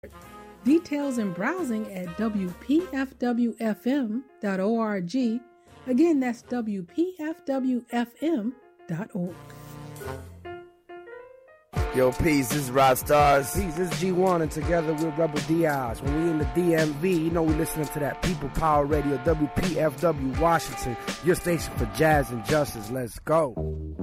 Details and browsing at WPFWFM.org. Again, that's WPFWFM.org. Yo, peace, this is Rod Stars. Peace, this is G1, and together we're Rebel Diaz. When we in the DMV, you know we listening to that People Power Radio, WPFW Washington, your station for jazz and justice. Let's go.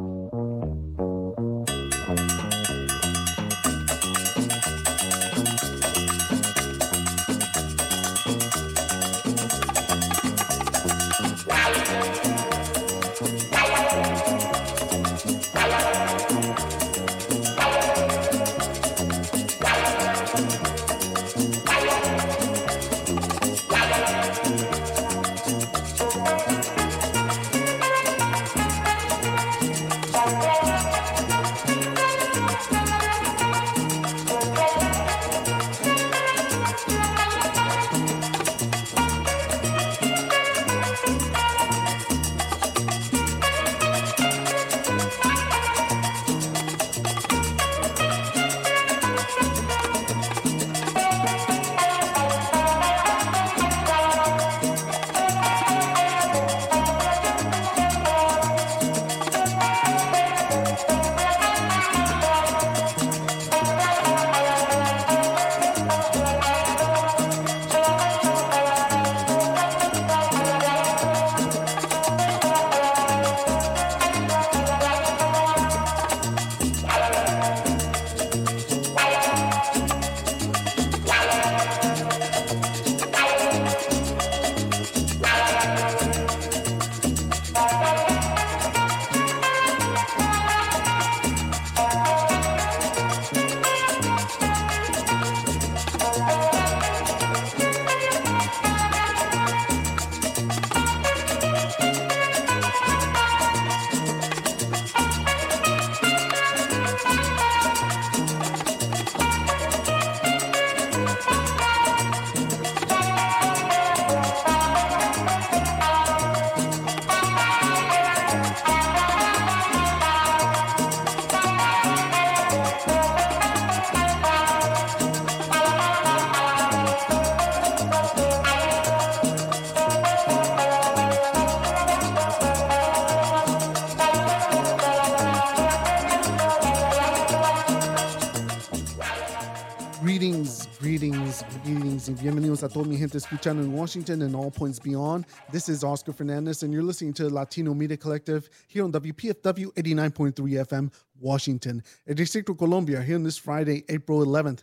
Greetings y bienvenidos a toda mi gente escuchando en Washington and all points beyond. This is Oscar Fernandez, and you're listening to Latino Media Collective here on WPFW 89.3 FM, Washington. El Distrito Colombia here on this Friday, April 11th,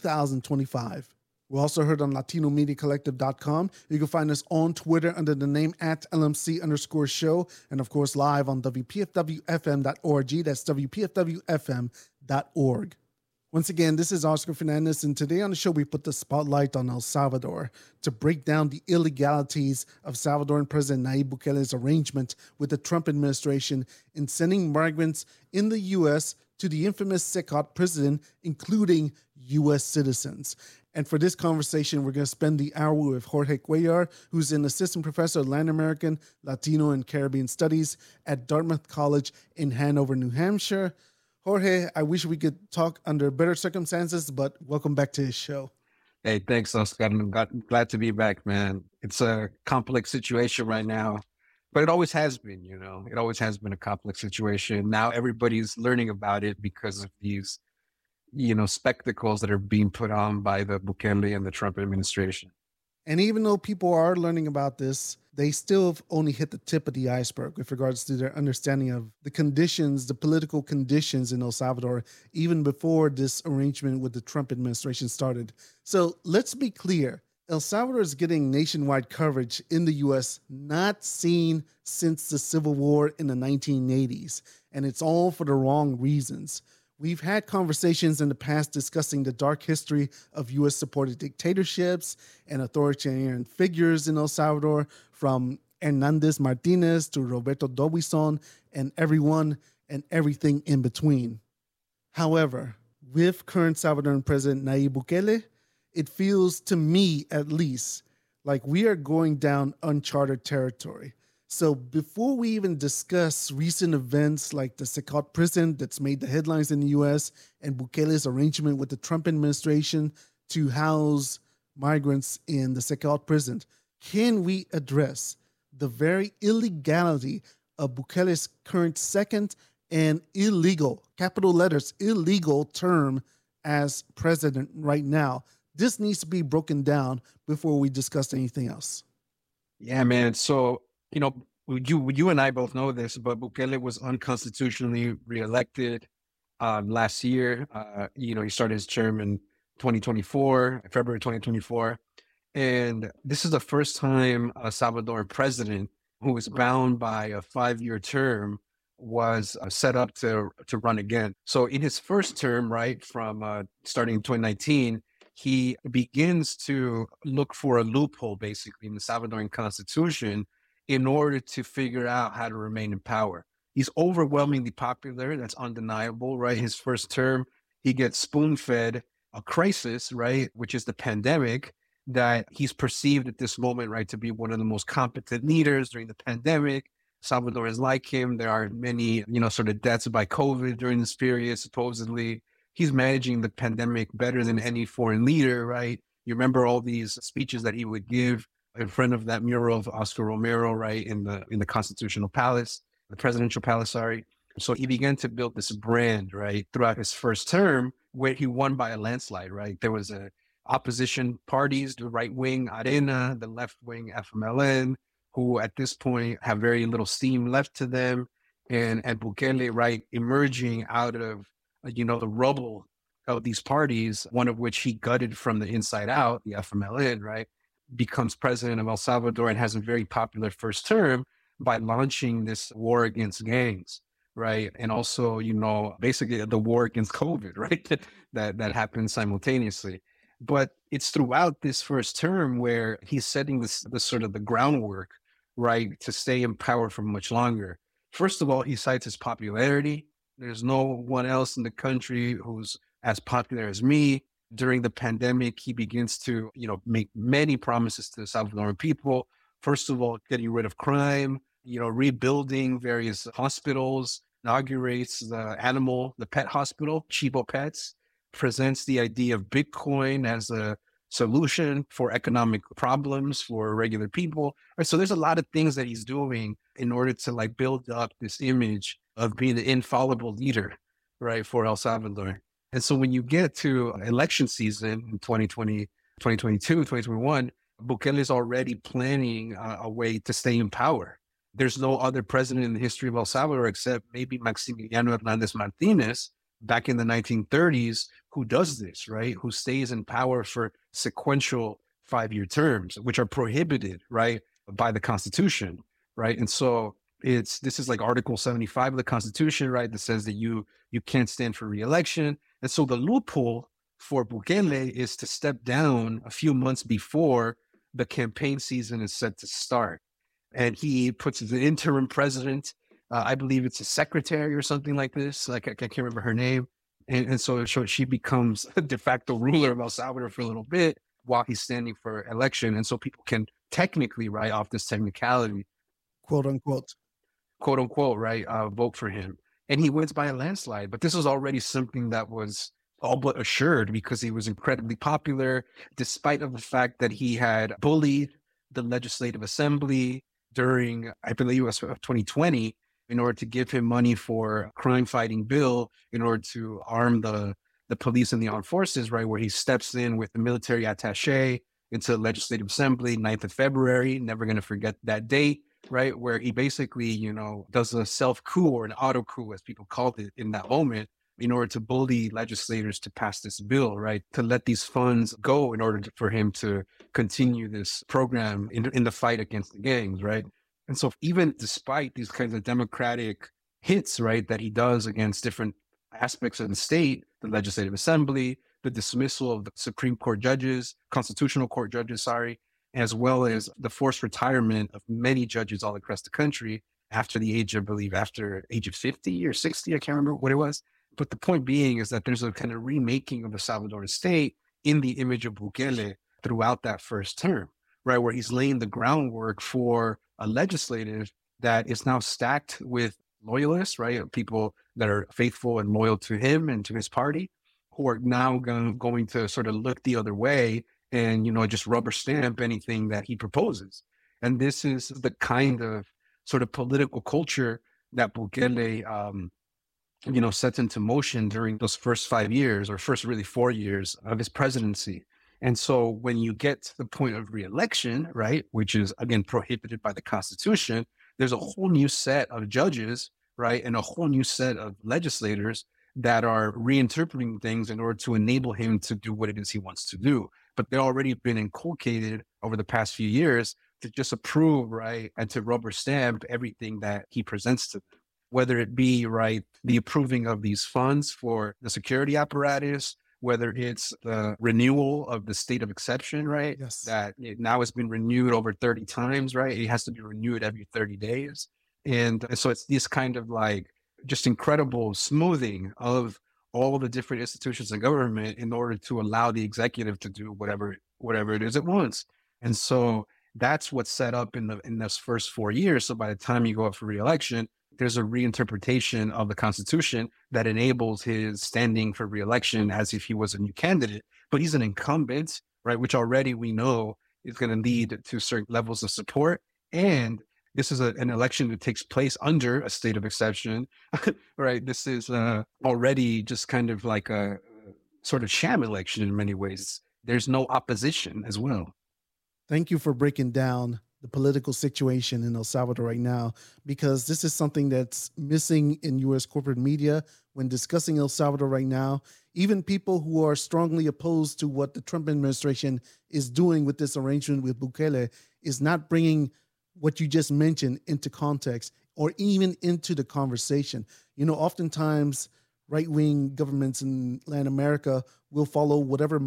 2025. We're also heard on LatinoMediaCollective.com. You can find us on Twitter under the name at LMC_show, and of course live on WPFWFM.org. That's WPFWFM.org. Once again, this is Oscar Fernandez, and today on the show we put the spotlight on El Salvador to break down the illegalities of Salvadoran President Nayib Bukele's arrangement with the Trump administration in sending migrants in the U.S. to the infamous SECOT prison, including U.S. citizens. And for this conversation, we're going to spend the hour with Jorge Cuellar, who's an assistant professor of Latin American, Latino, and Caribbean Studies at Dartmouth College in Hanover, New Hampshire. Jorge, I wish we could talk under better circumstances, but welcome back to his show. Hey, thanks, Oscar. I'm glad to be back, man. It's a complex situation right now, but it always has been, you know. It always has been a complex situation. Now everybody's learning about it because of these, you know, spectacles that are being put on by the Bukele and the Trump administration. And even though people are learning about this, they still have only hit the tip of the iceberg with regards to their understanding of the conditions, the political conditions in El Salvador, even before this arrangement with the Trump administration started. So let's be clear. El Salvador is getting nationwide coverage in the U.S. not seen since the Civil War in the 1980s. And it's all for the wrong reasons. We've had conversations in the past discussing the dark history of U.S.-supported dictatorships and authoritarian figures in El Salvador, from Hernandez Martinez to Roberto Dobizon and everyone and everything in between. However, with current Salvadoran President Nayib Bukele, it feels, to me at least, like we are going down uncharted territory. So before we even discuss recent events like the SECOT prison that's made the headlines in the U.S. and Bukele's arrangement with the Trump administration to house migrants in the Secot prison, can we address the very illegality of Bukele's current second and illegal, capital letters, illegal term as president right now? This needs to be broken down before we discuss anything else. Yeah, man. So, you and I both know this, but Bukele was unconstitutionally reelected last year. He started his term in February 2024. And this is the first time a Salvadoran president who was bound by a 5-year term was set up to run again. So in his first term, right, from starting in 2019, he begins to look for a loophole, basically, in the Salvadoran constitution in order to figure out how to remain in power. He's overwhelmingly popular. That's undeniable, right? His first term, he gets spoon-fed a crisis, right, which is the pandemic, that he's perceived at this moment, right, to be one of the most competent leaders during the pandemic. Salvadorans like him. There are many, sort of deaths by COVID during this period, supposedly. He's managing the pandemic better than any foreign leader, right? You remember all these speeches that he would give in front of that mural of Oscar Romero, right, in the Constitutional Palace, the Presidential Palace, sorry. So he began to build this brand, right, throughout his first term, where he won by a landslide, right? There was opposition parties, the right wing Arena, the left wing FMLN, who at this point have very little steam left to them, and Bukele, right, emerging out of the rubble of these parties, one of which he gutted from the inside out, the FMLN, right, becomes president of El Salvador and has a very popular first term by launching this war against gangs, right, and also basically the war against COVID, right, that happened simultaneously. But it's throughout this first term where he's setting this sort of the groundwork, right, to stay in power for much longer. First of all, he cites his popularity. There's no one else in the country who's as popular as me. During the pandemic, he begins to, make many promises to the Salvadoran people. First of all, getting rid of crime, rebuilding various hospitals, inaugurates the pet hospital, Chivo Pets, presents the idea of Bitcoin as a solution for economic problems for regular people. Right, so there's a lot of things that he's doing in order to build up this image of being the infallible leader, right, for El Salvador. And so when you get to election season in 2020, 2022, 2021, Bukele is already planning a way to stay in power. There's no other president in the history of El Salvador except maybe Maximiliano Hernandez Martinez back in the 1930s who does this, right? Who stays in power for sequential 5-year terms, which are prohibited, right, by the Constitution, right? And so this is like Article 75 of the Constitution, right, that says that you can't stand for re-election. And so the loophole for Bukele is to step down a few months before the campaign season is set to start. And he puts the interim president, I believe it's a secretary or something like this. I can't remember her name. And so she becomes a de facto ruler of El Salvador for a little bit while he's standing for election. And so people can technically write off this technicality. Quote unquote, right? Vote for him. And he wins by a landslide. But this was already something that was all but assured because he was incredibly popular, despite of the fact that he had bullied the Legislative Assembly during, I believe it was 2020, in order to give him money for a crime-fighting bill, in order to arm the police and the armed forces, right, where he steps in with the military attaché into the Legislative Assembly, 9th of February, never going to forget that date, right, where he basically, does a self-coup or an auto-coup, as people called it in that moment, in order to bully legislators to pass this bill, right, to let these funds go in order for him to continue this program in the fight against the gangs, right? And so even despite these kinds of democratic hits, right, that he does against different aspects of the state, the Legislative Assembly, the dismissal of the Supreme Court judges, Constitutional Court judges, as well as the forced retirement of many judges all across the country after the age of 50 or 60, I can't remember what it was. But the point being is that there's a kind of remaking of the Salvadoran state in the image of Bukele throughout that first term, right, where he's laying the groundwork for a legislative that is now stacked with loyalists, right, people that are faithful and loyal to him and to his party, who are now going to sort of look the other way and, just rubber stamp anything that he proposes. And this is the kind of sort of political culture that Bukele, sets into motion during those first 5 years, or first really 4 years of his presidency. And so when you get to the point of reelection, right, which is again prohibited by the Constitution, there's a whole new set of judges, right, and a whole new set of legislators that are reinterpreting things in order to enable him to do what it is he wants to do. But they've already been inculcated over the past few years to just approve, right, and to rubber stamp everything that he presents to them, whether it be, right, the approving of these funds for the security apparatus, whether it's the renewal of the state of exception, right? Yes. That it now has been renewed over 30 times, right? It has to be renewed every 30 days. And so it's this kind of like just incredible smoothing of all the different institutions of government in order to allow the executive to do whatever it is it wants. And so that's what's set up in those first 4 years. So by the time you go up for reelection, there's a reinterpretation of the Constitution that enables his standing for reelection as if he was a new candidate, but he's an incumbent, right? Which already we know is going to lead to certain levels of support. And this is an election that takes place under a state of exception, right? This is already just kind of like a sort of sham election in many ways. There's no opposition as well. Thank you for breaking down the political situation in El Salvador right now, because this is something that's missing in U.S. corporate media when discussing El Salvador right now. Even people who are strongly opposed to what the Trump administration is doing with this arrangement with Bukele is not bringing what you just mentioned into context or even into the conversation. Oftentimes right-wing governments in Latin America will follow whatever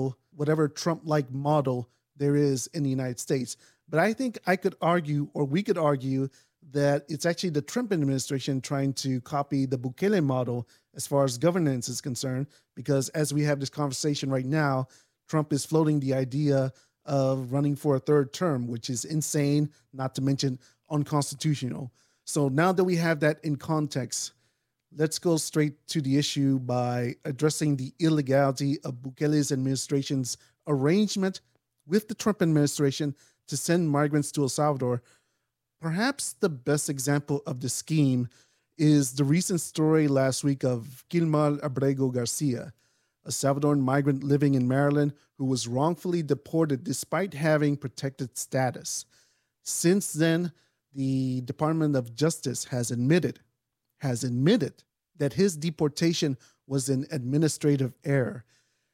Trump-like model there is in the United States. But I think I could argue, or we could argue, that it's actually the Trump administration trying to copy the Bukele model as far as governance is concerned, because as we have this conversation right now, Trump is floating the idea of running for a third term, which is insane, not to mention unconstitutional. So now that we have that in context, let's go straight to the issue by addressing the illegality of Bukele's administration's arrangement with the Trump administration to send migrants to El Salvador. Perhaps the best example of the scheme is the recent story last week of Gilmar Abrego Garcia, a Salvadoran migrant living in Maryland who was wrongfully deported despite having protected status. Since then, the Department of Justice has admitted that his deportation was an administrative error.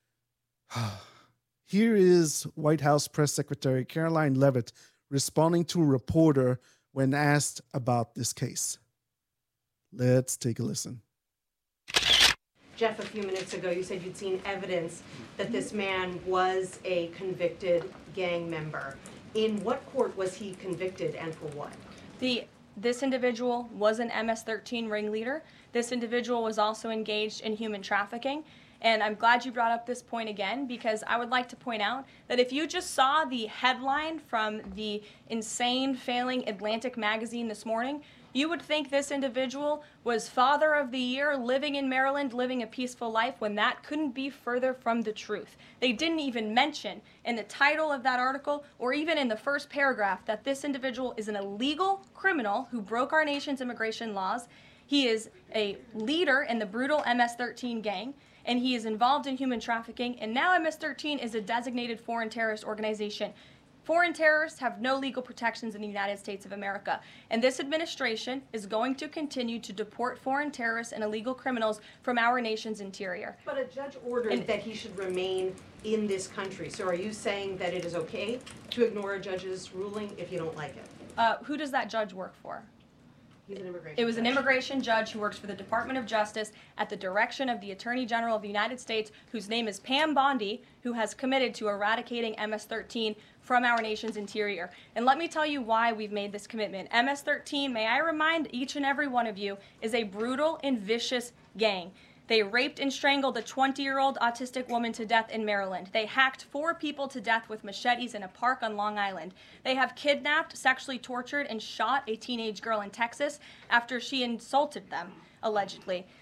Here is White House Press Secretary Caroline Leavitt responding to a reporter when asked about this case. Let's take a listen. Jeff, a few minutes ago, you said you'd seen evidence that this man was a convicted gang member. In what court was he convicted and for what? This individual was an MS-13 ringleader. This individual was also engaged in human trafficking. And I'm glad you brought up this point again, because I would like to point out that if you just saw the headline from the insane failing Atlantic magazine this morning, you would think this individual was Father of the Year, living in Maryland, living a peaceful life, when that couldn't be further from the truth. They didn't even mention in the title of that article, or even in the first paragraph, that this individual is an illegal criminal who broke our nation's immigration laws. He is a leader in the brutal MS-13 gang, and he is involved in human trafficking, and now MS-13 is a designated foreign terrorist organization. Foreign terrorists have no legal protections in the United States of America, and this administration is going to continue to deport foreign terrorists and illegal criminals from our nation's interior. But a judge ordered that he should remain in this country. So are you saying that it is okay to ignore a judge's ruling if you don't like it? Who does that judge work for? It was an immigration judge who works for the Department of Justice at the direction of the Attorney General of the United States, whose name is Pam Bondi, who has committed to eradicating MS-13 from our nation's interior. And let me tell you why we've made this commitment. MS-13, may I remind each and every one of you, is a brutal and vicious gang. They raped and strangled a 20-year-old autistic woman to death in Maryland. They hacked 4 people to death with machetes in a park on Long Island. They have kidnapped, sexually tortured, and shot a teenage girl in Texas after she insulted them, allegedly.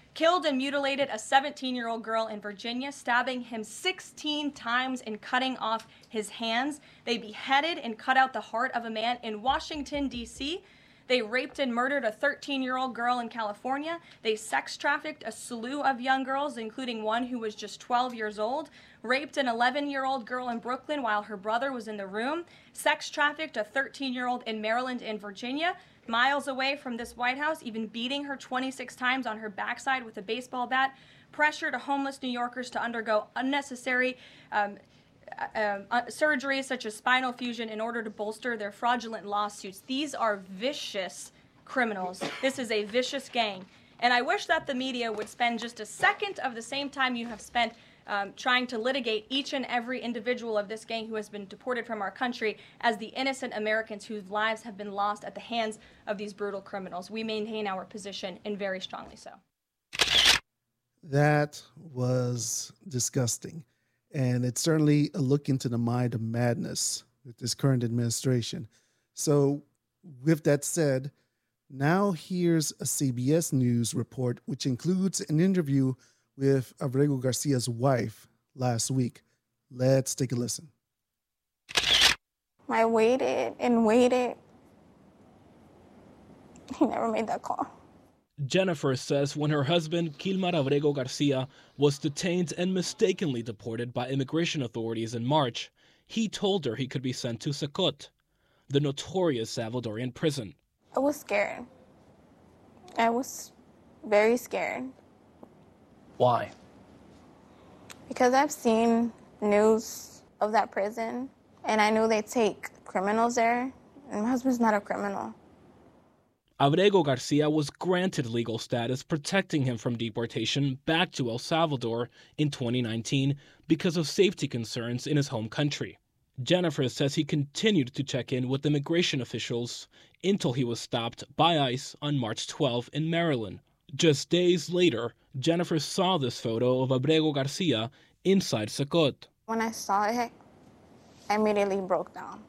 killed and mutilated a 17-year-old girl in Virginia, stabbing him 16 times and cutting off his hands. They beheaded and cut out the heart of a man in Washington, D.C. They raped and murdered a 13-year-old girl in California. They sex trafficked a slew of young girls, including one who was just 12 years old. Raped an 11-year-old girl in Brooklyn while her brother was in the room. Sex trafficked a 13-year-old in Maryland and Virginia, miles away from this White House, even beating her 26 times on her backside with a baseball bat. Pressured homeless New Yorkers to undergo unnecessary surgeries such as spinal fusion in order to bolster their fraudulent lawsuits. These are vicious criminals. This is a vicious gang. And I wish that the media would spend just a second of the same time you have spent trying to litigate each and every individual of this gang who has been deported from our country as the innocent Americans whose lives have been lost at the hands of these brutal criminals. We maintain our position, and very strongly so. That was disgusting. And it's certainly a look into the mind of madness with this current administration. So with that said, now here's a CBS News report, which includes an interview with Abrego Garcia's wife last week. Let's take a listen. I waited and waited. He never made that call. Jennifer says when her husband, Kilmar Abrego Garcia, was detained and mistakenly deported by immigration authorities in March, he told her he could be sent to Sacot, the notorious Salvadorian prison. I was scared. I was very scared. Why? Because I've seen news of that prison, and I knew they take criminals there, and my husband's not a criminal. Abrego Garcia was granted legal status protecting him from deportation back to El Salvador in 2019 because of safety concerns in his home country. Jennifer says he continued to check in with immigration officials until he was stopped by ICE on March 12 in Maryland. Just days later, Jennifer saw this photo of Abrego Garcia inside Sacot. When I saw it, I immediately broke down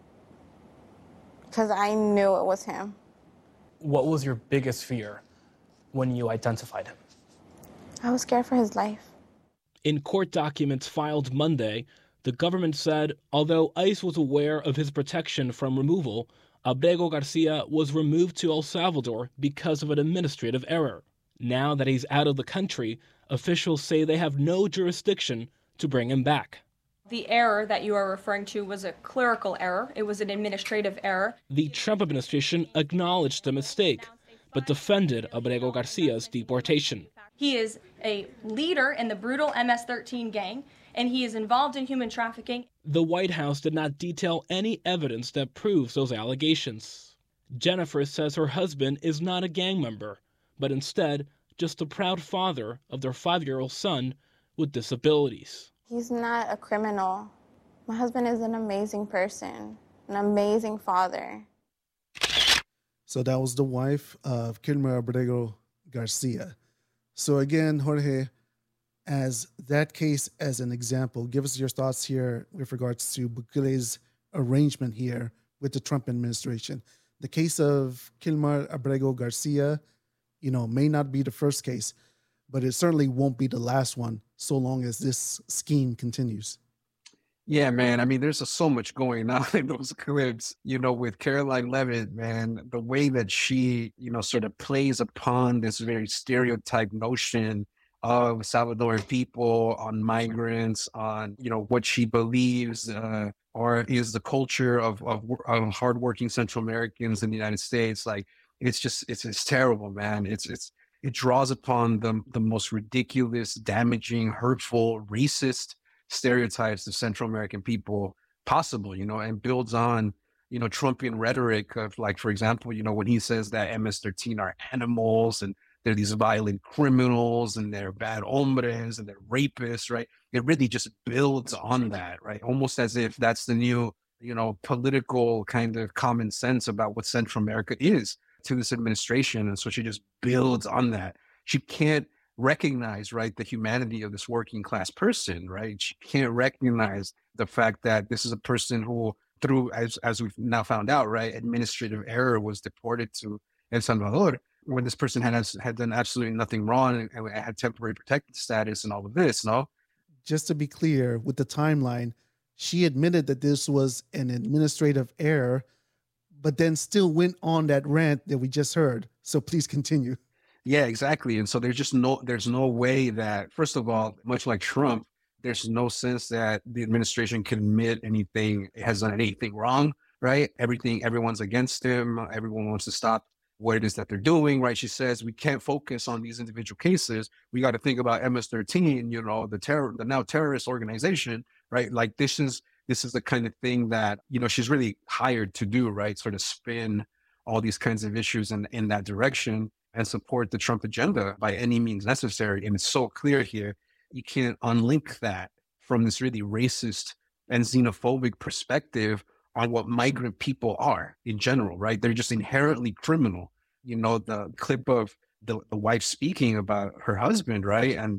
because I knew it was him. What was your biggest fear when you identified him? I was scared for his life. In court documents filed Monday, the government said although ICE was aware of his protection from removal, Abrego Garcia was removed to El Salvador because of an administrative error. Now that he's out of the country, officials say they have no jurisdiction to bring him back. The error that you are referring to was a clerical error. It was an administrative error. The Trump administration acknowledged the mistake, but defended Abrego Garcia's deportation. He is a leader in the brutal MS-13 gang, and he is involved in human trafficking. The White House did not detail any evidence that proves those allegations. Jennifer says her husband is not a gang member, but instead just a proud father of their 5-year-old son with disabilities. He's not a criminal. My husband is an amazing person, an amazing father. So that was the wife of Kilmar Abrego Garcia. So again, Jorge, as that case as an example, give us your thoughts here with regards to Bukele's arrangement here with the Trump administration. The case of Kilmar Abrego Garcia, may not be the first case, but it certainly won't be the last one so long as this scheme continues. Yeah, man. I mean, there's so much going on in those clips, with Caroline Leavitt, man, the way that she, sort of plays upon this very stereotype notion of Salvadoran people, on migrants, on, what she believes or is the culture of hardworking Central Americans in the United States. Like, it's terrible, man. It draws upon the most ridiculous, damaging, hurtful, racist stereotypes of Central American people possible, and builds on, Trumpian rhetoric of, like, for example, when he says that MS-13 are animals and they're these violent criminals and they're bad hombres and they're rapists, right? It really just builds on that, right? Almost as if that's the new, political kind of common sense about what Central America is to this administration. And so she just builds on that. She can't recognize, right, the humanity of this working class person, right? She can't recognize the fact that this is a person who, through, as we've now found out, right, administrative error, was deported to El Salvador. when this person had done absolutely nothing wrong and had temporary protected status and all of this, no? Just to be clear with the timeline, she admitted that this was an administrative error, but then still went on that rant that we just heard. So please continue. Yeah, exactly. And so there's no way that, first of all, much like Trump, there's no sense that the administration can admit anything has done anything wrong, right? Everyone's against him. Everyone wants to stop what it is that they're doing, right? She says we can't focus on these individual cases. We got to think about MS-13, the now terrorist organization, right? Like this is the kind of thing that, she's really hired to do, right? Sort of spin all these kinds of issues in that direction and support the Trump agenda by any means necessary. And it's so clear here, you can't unlink that from this really racist and xenophobic perspective on what migrant people are in general, right? They're just inherently criminal. The clip of the wife speaking about her husband, right? And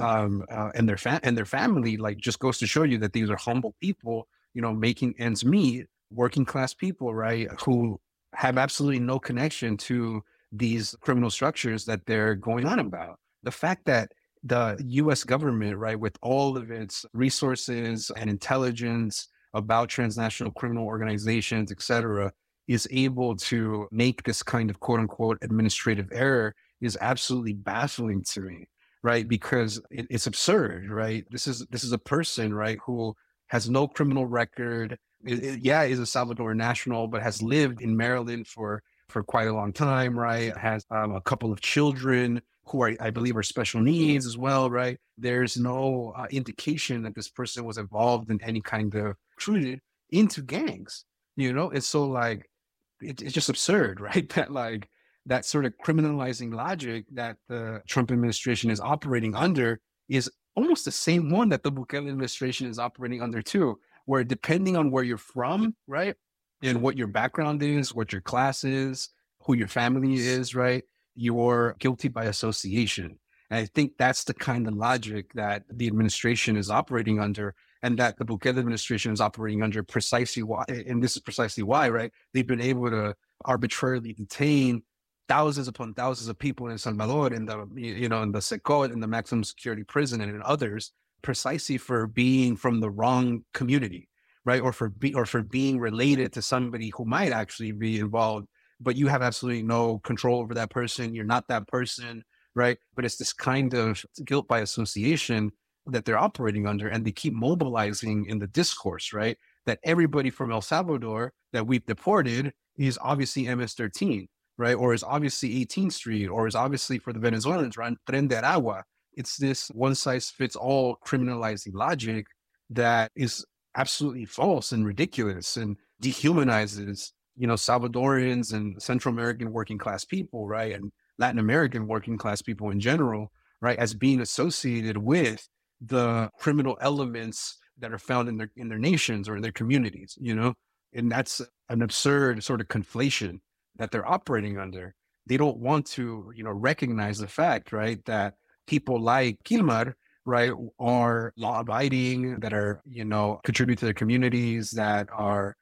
and their family, like, just goes to show you that these are humble people, making ends meet, working class people, right? Who have absolutely no connection to these criminal structures that they're going on about. The fact that the US government, right, with all of its resources and intelligence about transnational criminal organizations, et cetera, is able to make this kind of quote unquote administrative error is absolutely baffling to me, right? Because it's absurd, right? This is a person, right, who has no criminal record, is a Salvadoran national, but has lived in Maryland for quite a long time, right? Has a couple of children who I believe are special needs as well, right? There's no indication that this person was involved in any kind of recruited into gangs, And so, like, it's just absurd, right? That, like, that sort of criminalizing logic that the Trump administration is operating under is almost the same one that the Bukele administration is operating under too, where depending on where you're from, right? And what your background is, what your class is, who your family is, right? You're guilty by association. And I think that's the kind of logic that the administration is operating under, and that the Bukele administration is operating under precisely why, and this is precisely why, right? They've been able to arbitrarily detain thousands upon thousands of people in Salvador, in the, in the Secot, in the maximum security prison, and in others, precisely for being from the wrong community, right? Or for being related to somebody who might actually be involved, but you have absolutely no control over that person. You're not that person, right? But it's this kind of guilt by association that they're operating under, and they keep mobilizing in the discourse, right? That everybody from El Salvador that we've deported is obviously MS-13, right? Or is obviously 18th Street, or is obviously, for the Venezuelans, right, Tren de Aragua. It's this one-size-fits-all criminalizing logic that is absolutely false and ridiculous and dehumanizes, Salvadorans and Central American working class people, right? And Latin American working class people in general, right? As being associated with the criminal elements that are found in their nations or in their communities, And that's an absurd sort of conflation that they're operating under. They don't want to, recognize the fact, right, that people like Kilmar, right, are law-abiding, that are, contribute to their communities, that are,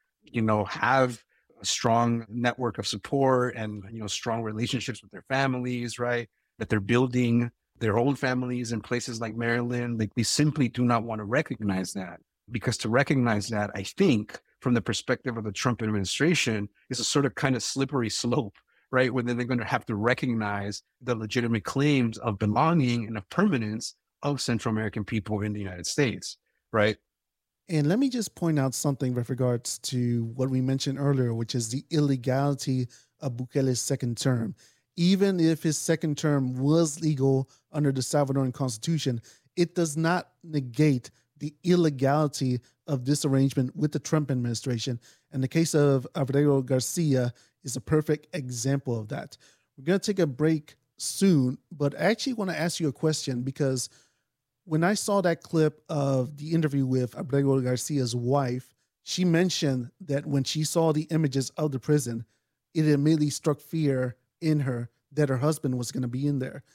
have a strong network of support and, strong relationships with their families, right, that they're building their own families in places like Maryland. Like, they simply do not want to recognize that, because to recognize that, I think, from the perspective of the Trump administration, is a sort of kind of slippery slope, right? Where then they're going to have to recognize the legitimate claims of belonging and of permanence of Central American people in the United States, right? And let me just point out something with regards to what we mentioned earlier, which is the illegality of Bukele's second term. Even if his second term was legal under the Salvadoran Constitution, it does not negate the illegality of this arrangement with the Trump administration. And the case of Abrego Garcia is a perfect example of that. We're going to take a break soon, but I actually want to ask you a question, because when I saw that clip of the interview with Abrego Garcia's wife, she mentioned that when she saw the images of the prison, it immediately struck fear in her that her husband was going to be in there.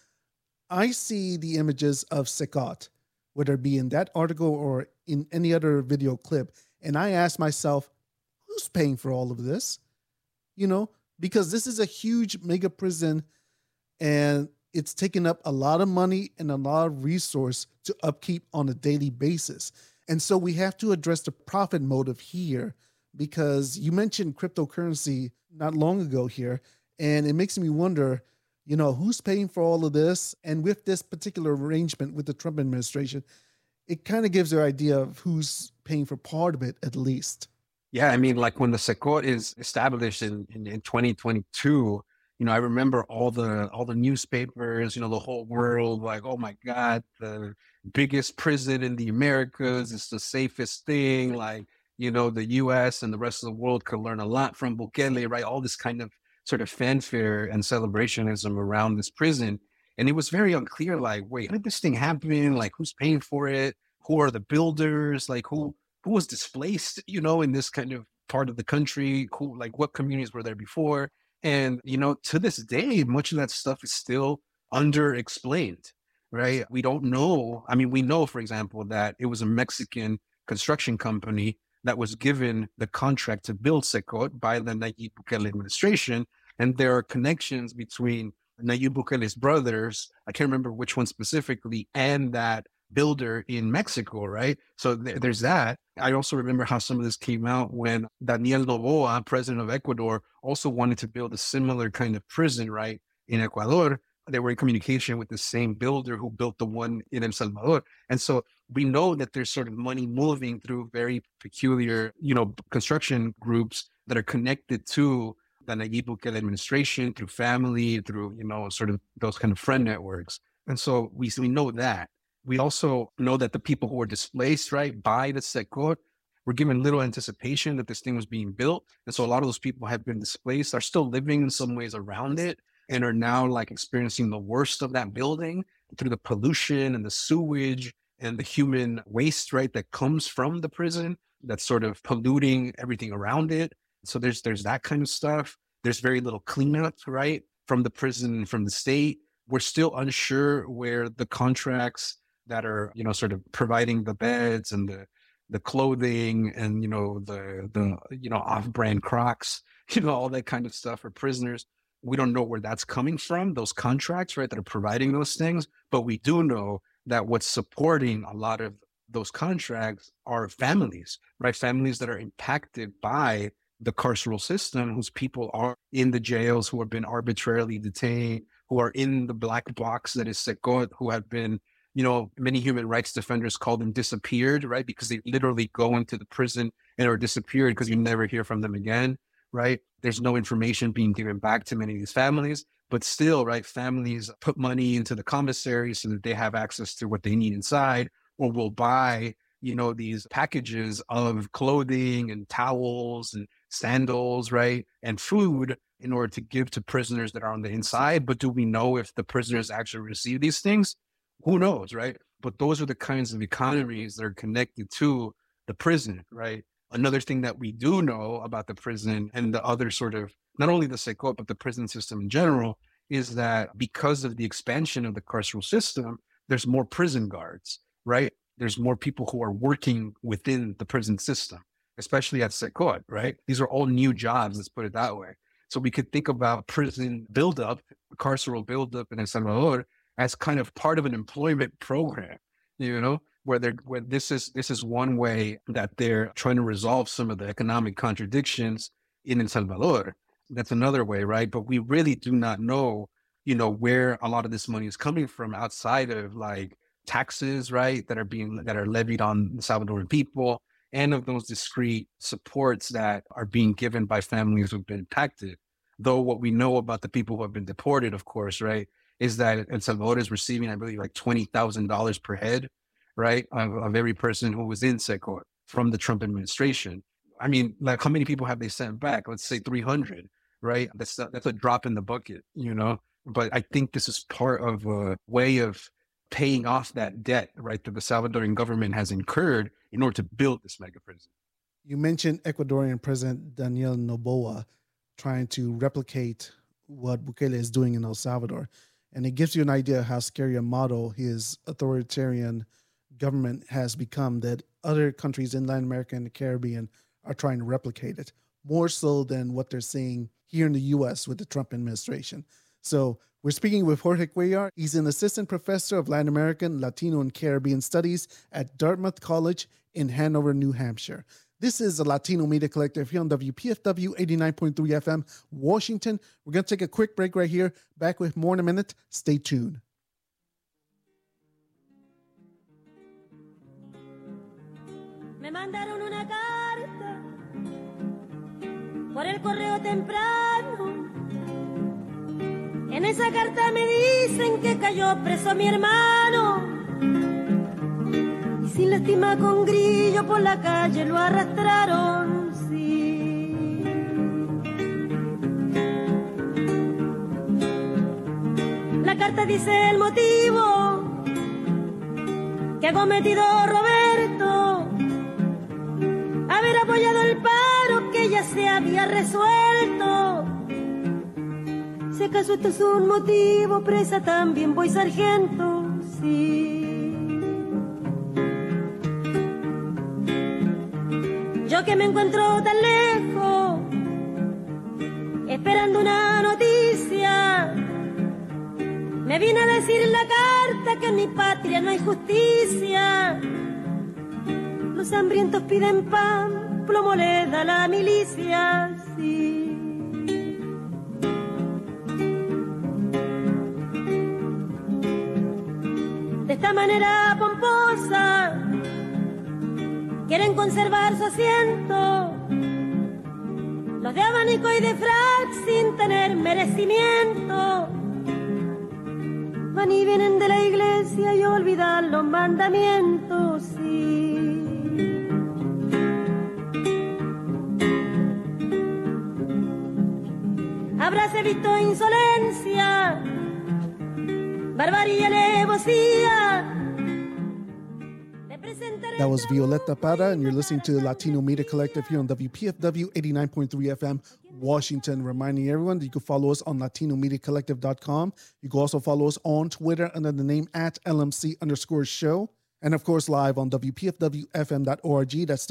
I see the images of Secot, whether it be in that article or in any other video clip, and I ask myself, who's paying for all of this? Because this is a huge mega prison And it's taking up a lot of money and a lot of resource to upkeep on a daily basis. And so we have to address the profit motive here, because you mentioned cryptocurrency not long ago here. And it makes me wonder, who's paying for all of this? And with this particular arrangement with the Trump administration, it kind of gives you an idea of who's paying for part of it, at least. Yeah, I mean, like when the SECOT is established in 2022, I remember all the newspapers, the whole world, like, oh my God, the biggest prison in the Americas, it's the safest thing. Like, the US and the rest of the world could learn a lot from Bukele, right? All this kind of sort of fanfare and celebrationism around this prison. And it was very unclear, like, wait, how did this thing happen? Like, who's paying for it? Who are the builders? Like, who was displaced, in this kind of part of the country? Like, what communities were there before? And, to this day, much of that stuff is still underexplained, right? We don't know. I mean, we know, for example, that it was a Mexican construction company that was given the contract to build SECOT by the Nayib Bukele administration. And there are connections between Nayib Bukele's brothers, I can't remember which one specifically, and that builder in Mexico, right? So there's that. I also remember how some of this came out when Daniel Noboa, president of Ecuador, also wanted to build a similar kind of prison, right, in Ecuador. They were in communication with the same builder who built the one in El Salvador. And so we know that there's sort of money moving through very peculiar, construction groups that are connected to the Nayib Bukele administration, through family, through, sort of those kind of friend networks. And so we know that. We also know that the people who were displaced, right, by the SECOT were given little anticipation that this thing was being built. And so a lot of those people have been displaced, are still living in some ways around it, and are now like experiencing the worst of that building through the pollution and the sewage and the human waste, right, that comes from the prison that's sort of polluting everything around it. So there's that kind of stuff. There's very little cleanup, right, from the prison and from the state. We're still unsure where the contracts that are, sort of providing the beds and the clothing and, the off-brand Crocs, all that kind of stuff for prisoners. We don't know where that's coming from, those contracts, right, that are providing those things. But we do know that what's supporting a lot of those contracts are families, right? Families that are impacted by the carceral system, whose people are in the jails, who have been arbitrarily detained, who are in the black box that is SECOT, who have been, many human rights defenders call them disappeared, right? Because they literally go into the prison and are disappeared because you never hear from them again, right? There's no information being given back to many of these families, but still, right, families put money into the commissary so that they have access to what they need inside, or will buy, these packages of clothing and towels and sandals, right, and food in order to give to prisoners that are on the inside. But do we know if the prisoners actually receive these things? Who knows, right? But those are the kinds of economies that are connected to the prison, right? Another thing that we do know about the prison and the other sort of, not only the SECOT, but the prison system in general, is that because of the expansion of the carceral system, there's more prison guards, right? There's more people who are working within the prison system, especially at SECOT, right? These are all new jobs, let's put it that way. So we could think about prison buildup, carceral buildup in El Salvador as kind of part of an employment program, where this is one way that they're trying to resolve some of the economic contradictions in El Salvador. That's another way, right? But we really do not know, where a lot of this money is coming from outside of like taxes, right, that are levied on the Salvadoran people, and of those discrete supports that are being given by families who've been impacted. Though what we know about the people who have been deported, of course, right, is that El Salvador is receiving, I believe, like $20,000 per head, right, of every person who was in SECOT from the Trump administration. I mean, like, how many people have they sent back? Let's say 300, right? That's a drop in the bucket, But I think this is part of a way of paying off that debt, right, that the Salvadoran government has incurred in order to build this mega prison. You mentioned Ecuadorian President Daniel Noboa trying to replicate what Bukele is doing in El Salvador. And it gives you an idea how scary a model his authoritarian government has become, that other countries in Latin America and the Caribbean are trying to replicate it, more so than what they're seeing here in the U.S. with the Trump administration. So we're speaking with Jorge Cuellar. He's an assistant professor of Latin American, Latino, and Caribbean Studies at Dartmouth College in Hanover, New Hampshire. This is the Latino Media Collective here on WPFW 89.3 FM, Washington. We're going to take a quick break right here. Back with more in a minute. Stay tuned. Me mandaron una carta por el correo temprano. En esa carta me dicen que cayó preso mi hermano. Y sin lástima con grillo por la calle lo arrastraron, sí. La carta dice el motivo que ha cometido Roberto, haber apoyado el paro que ya se había resuelto. Si acaso esto es un motivo, presa también voy sargento, sí. Yo que me encuentro tan lejos, esperando una noticia, me vine a decir en la carta que en mi patria no hay justicia. Los hambrientos piden pan, plomo le da la milicia, sí. De esta manera pomposa quieren conservar su asiento los de abanico y de frac sin tener merecimiento. Van y vienen de la iglesia y olvidan los mandamientos, sí. Habráse visto insolencia, barbarie y alevosía. That was Violeta Parra, and you're listening to the Latino Media Collective here on WPFW 89.3 FM, Washington. Reminding everyone that you can follow us on LatinoMediaCollective.com. You can also follow us on Twitter under the name @LMC_show. And of course, live on WPFWFM.org. That's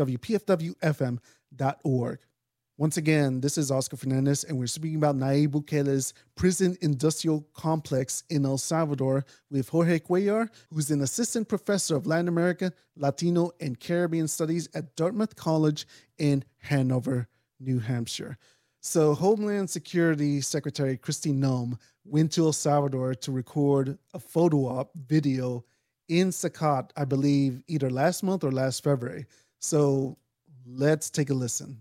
WPFWFM.org. Once again, this is Oscar Fernandez, and we're speaking about Nayib Bukele's prison industrial complex in El Salvador with Jorge Cuellar, who's an assistant professor of Latin American, Latino, and Caribbean Studies at Dartmouth College in Hanover, New Hampshire. So Homeland Security Secretary Kristi Noem went to El Salvador to record a photo op video in Sacat, I believe, either last month or last February. So let's take a listen.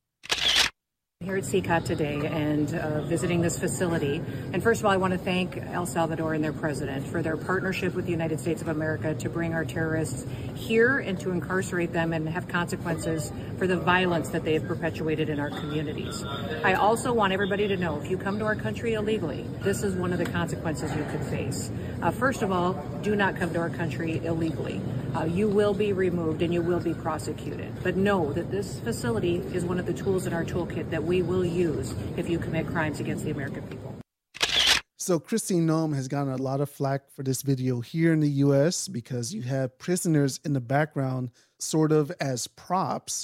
Here at CCOT today and visiting this facility. And first of all, I want to thank El Salvador and their president for their partnership with the United States of America to bring our terrorists here and to incarcerate them and have consequences for the violence that they have perpetuated in our communities. I also want everybody to know, if you come to our country illegally, this is one of the consequences you could face. First of all, do not come to our country illegally. You will be removed and you will be prosecuted. But know that this facility is one of the tools in our toolkit that we will use if you commit crimes against the American people. So Kristi Noem has gotten a lot of flack for this video here in the U.S. because you have prisoners in the background sort of as props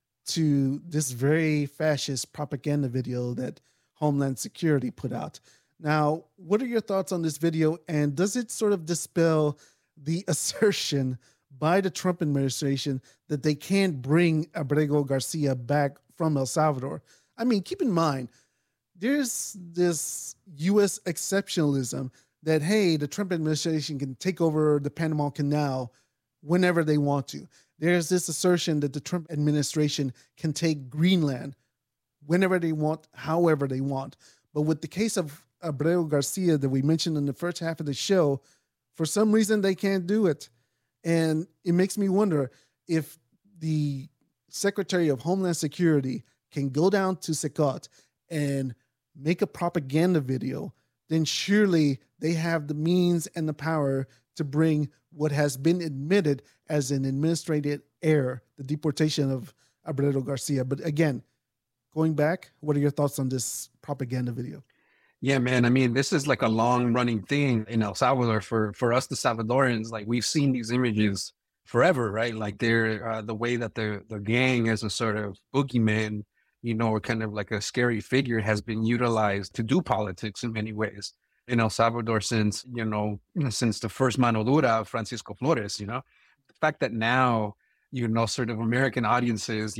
to this very fascist propaganda video that Homeland Security put out. Now, what are your thoughts on this video, and does it sort of dispel the assertion by the Trump administration that they can't bring Abrego Garcia back from El Salvador? I mean, keep in mind, there's this U.S. exceptionalism that, hey, the Trump administration can take over the Panama Canal whenever they want to. There's this assertion that the Trump administration can take Greenland whenever they want, however they want. But with the case of Abrego Garcia that we mentioned in the first half of the show, for some reason they can't do it. And it makes me wonder if the Secretary of Homeland Security can go down to Sacat and make a propaganda video, then surely they have the means and the power to bring what has been admitted as an administrative error, the deportation of Abrego Garcia. But again, going back, what are your thoughts on this propaganda video? Yeah, man. I mean, this is like a long running thing in El Salvador for us, the Salvadorans. Like, we've seen these images forever, right? Like, they're the way that the gang as a sort of boogeyman or kind of like a scary figure, has been utilized to do politics in many ways in El Salvador since, since the first mano dura of Francisco Flores, the fact that now, sort of American audiences,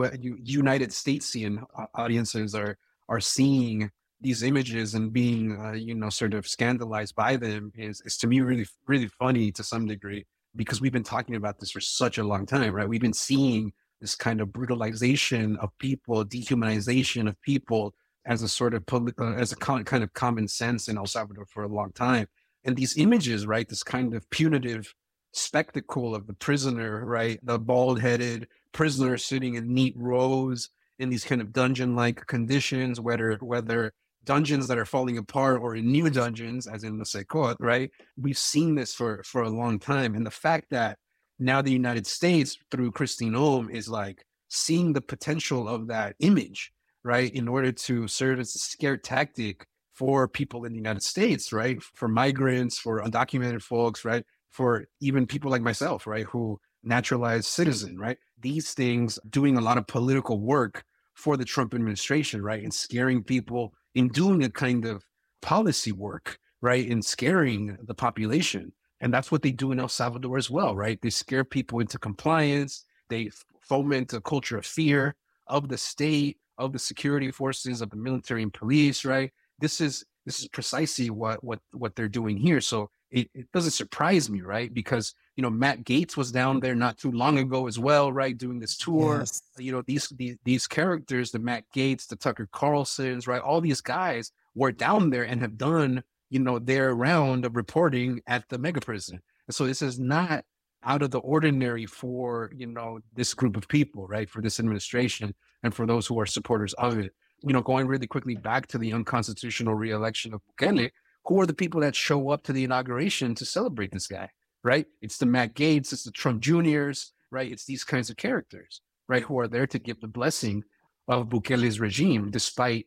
United Statesian audiences are seeing these images and being, sort of scandalized by them is to me really, really funny to some degree, because we've been talking about this for such a long time, right? We've been seeing this kind of brutalization of people, dehumanization of people as a sort of kind of common sense in El Salvador for a long time. And these images, right, this kind of punitive spectacle of the prisoner, right, the bald-headed prisoner sitting in neat rows in these kind of dungeon-like conditions, whether dungeons that are falling apart or in new dungeons, as in the Secot, right? We've seen this for a long time. And the fact that now the United States, through Christine Ohm, is like seeing the potential of that image, right, in order to serve as a scare tactic for people in the United States, right, for migrants, for undocumented folks, right, for even people like myself, right, who naturalized citizen, right? These things doing a lot of political work for the Trump administration, right, and scaring people, in doing a kind of policy work, right, in scaring the population. And that's what they do in El Salvador as well, right? They scare people into compliance. They foment a culture of fear of the state, of the security forces, of the military and police, right? This is precisely what they're doing here. So it doesn't surprise me, right? Because, Matt Gaetz was down there not too long ago as well, right? Doing this tour. Yes. These characters, the Matt Gaetz, the Tucker Carlsons, right? All these guys were down there and have done, their round of reporting at the mega prison. And so this is not out of the ordinary for, this group of people, right? For this administration and for those who are supporters of it. Going really quickly back to the unconstitutional re-election of Bukele, who are the people that show up to the inauguration to celebrate this guy, right? It's the Matt Gaetz, it's the Trump Juniors, right? It's these kinds of characters, right? Who are there to give the blessing of Bukele's regime, despite,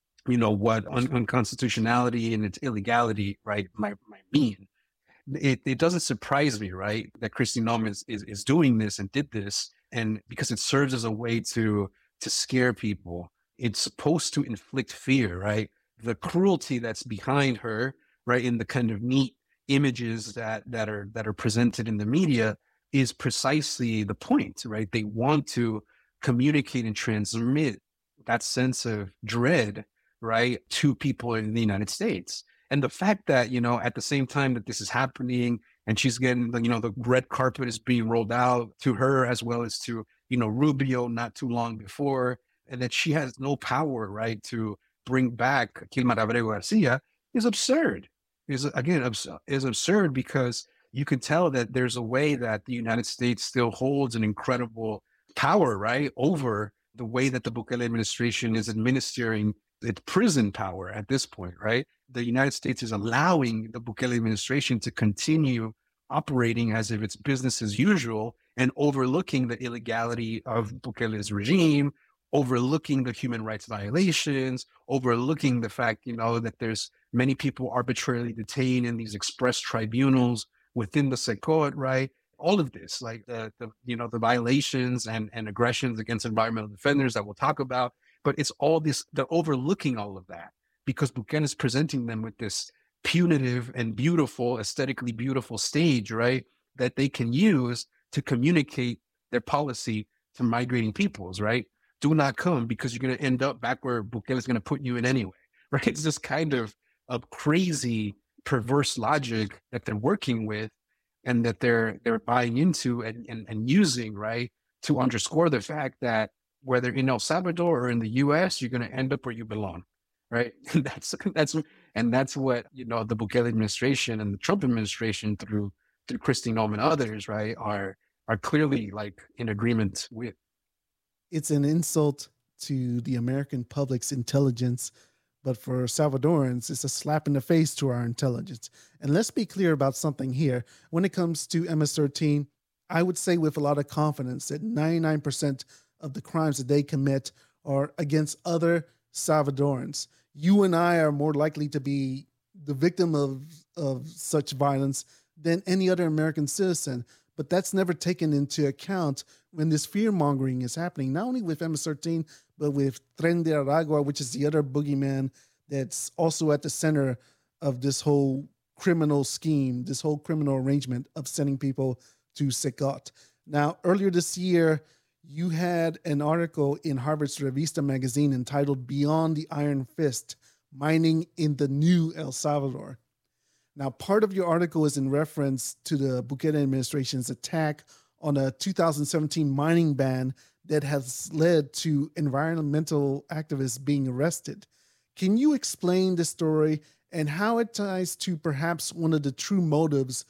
what unconstitutionality and its illegality, right, might mean. It doesn't surprise me, right, that Christine Ohm is doing this and did this, and because it serves as a way to scare people. It's supposed to inflict fear, right? The cruelty that's behind her, right, in the kind of neat images that are presented in the media is precisely the point, right? They want to communicate and transmit that sense of dread, right, to people in the United States. And the fact that, at the same time that this is happening and she's getting, the red carpet is being rolled out to her as well as to, Rubio not too long before, and that she has no power, right, to bring back Kilmar Abrego Garcia is absurd. Is absurd because you can tell that there's a way that the United States still holds an incredible power, right, over the way that the Bukele administration is administering its prison power at this point, right? The United States is allowing the Bukele administration to continue operating as if it's business as usual and overlooking the illegality of Bukele's regime, overlooking the human rights violations, overlooking the fact, that there's many people arbitrarily detained in these express tribunals within the Secot, right? All of this, like the violations and aggressions against environmental defenders that we'll talk about, but it's all this, they're overlooking all of that because Bukele is presenting them with this punitive and beautiful, aesthetically beautiful stage, right? That they can use to communicate their policy to migrating peoples, right? Do not come because you're going to end up back where Bukele is going to put you in anyway, right? It's this kind of crazy, perverse logic that they're working with and that they're buying into and using, right, to underscore the fact that whether in El Salvador or in the U.S., you're going to end up where you belong, right? That's what the Bukele administration and the Trump administration through Christine Ohm and others, right, are clearly like in agreement with. It's an insult to the American public's intelligence, but for Salvadorans, it's a slap in the face to our intelligence. And let's be clear about something here. When it comes to MS-13, I would say with a lot of confidence that 99% of the crimes that they commit are against other Salvadorans. You and I are more likely to be the victim of such violence than any other American citizen. But that's never taken into account when this fear mongering is happening, not only with MS-13, but with Tren de Aragua, which is the other boogeyman that's also at the center of this whole criminal scheme, this whole criminal arrangement of sending people to Secot. Now, earlier this year, you had an article in Harvard's Revista magazine entitled Beyond the Iron Fist, Mining in the New El Salvador. Now, part of your article is in reference to the Bukele administration's attack on a 2017 mining ban that has led to environmental activists being arrested. Can you explain the story and how it ties to perhaps one of the true motives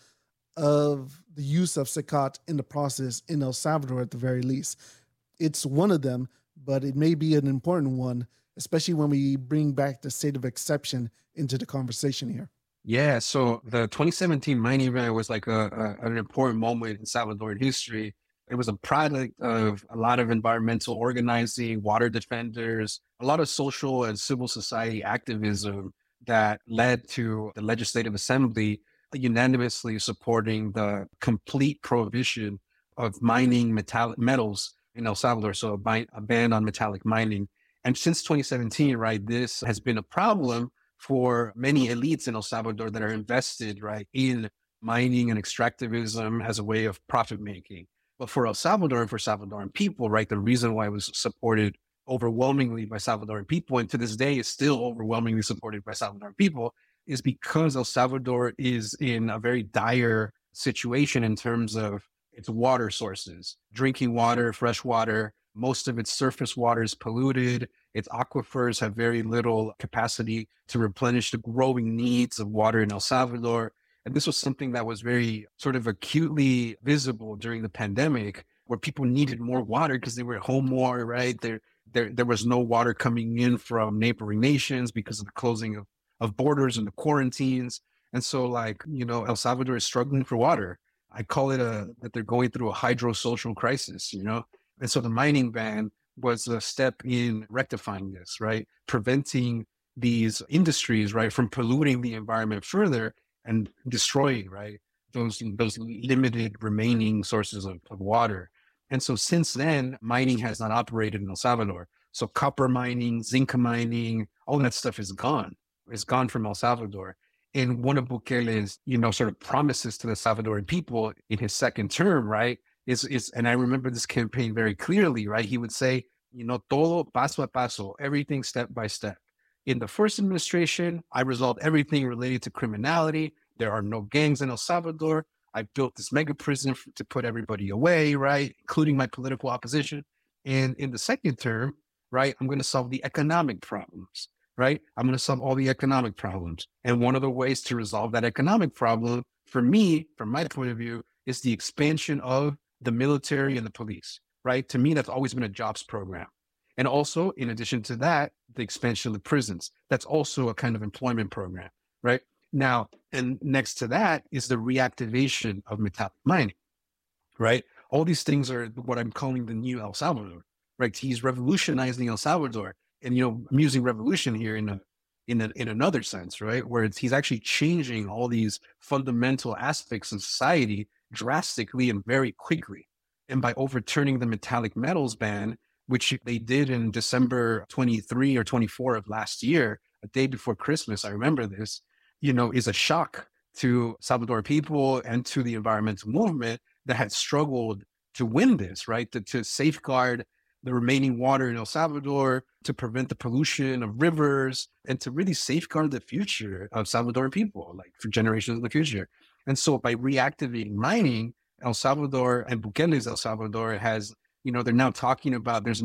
of the use of Secot in the process in El Salvador at the very least? It's one of them, but it may be an important one, especially when we bring back the state of exception into the conversation here. Yeah, so the 2017 mining ban was like an important moment in Salvadoran history. It was a product of a lot of environmental organizing, water defenders, a lot of social and civil society activism that led to the Legislative Assembly unanimously supporting the complete prohibition of mining metallic metals in El Salvador, so a ban on metallic mining. And since 2017, right, this has been a problem for many elites in El Salvador that are invested, right, in mining and extractivism as a way of profit making. But for El Salvador and for Salvadoran people, right, the reason why it was supported overwhelmingly by Salvadoran people, and to this day is still overwhelmingly supported by Salvadoran people, is because El Salvador is in a very dire situation in terms of its water sources, drinking water, fresh water. Most of its surface water is polluted. Its aquifers have very little capacity to replenish the growing needs of water in El Salvador. And this was something that was very sort of acutely visible during the pandemic, where people needed more water because they were at home more, right? There was no water coming in from neighboring nations because of the closing of borders and the quarantines. And so, like, you know, El Salvador is struggling for water. I call it that they're going through a hydrosocial crisis, you know? And so the mining ban was a step in rectifying this, right? Preventing these industries, right, from polluting the environment further and destroying, right, those limited remaining sources of water. And so since then, mining has not operated in El Salvador. So copper mining, zinc mining, all that stuff is gone. It's gone from El Salvador. And one of Bukele's, you know, sort of promises to the Salvadoran people in his second term, right, is, and I remember this campaign very clearly, right? He would say, you know, todo paso a paso, everything step by step. In the first administration, I resolved everything related to criminality. There are no gangs in El Salvador. I built this mega prison to put everybody away, right, including my political opposition. And in the second term, right, I'm going to solve the economic problems, right? I'm going to solve all the economic problems. And one of the ways to resolve that economic problem, for me, from my point of view, is the expansion of the military and the police, right? To me, that's always been a jobs program. And also, in addition to that, the expansion of the prisons. That's also a kind of employment program, right? Now, and next to that is the reactivation of metallic mining, right? All these things are what I'm calling the new El Salvador, right? He's revolutionizing El Salvador. And, you know, I'm using revolution here in another sense, right? Where he's actually changing all these fundamental aspects of society drastically and very quickly. And by overturning the metallic metals ban, which they did in December 23 or 24 of last year, a day before Christmas, I remember this, you know, is a shock to Salvador people and to the environmental movement that had struggled to win this, right? To safeguard the remaining water in El Salvador, to prevent the pollution of rivers, and to really safeguard the future of Salvadoran people, like for generations in the future. And so by reactivating mining, El Salvador and Bukele's El Salvador has, you know, they're now talking about there's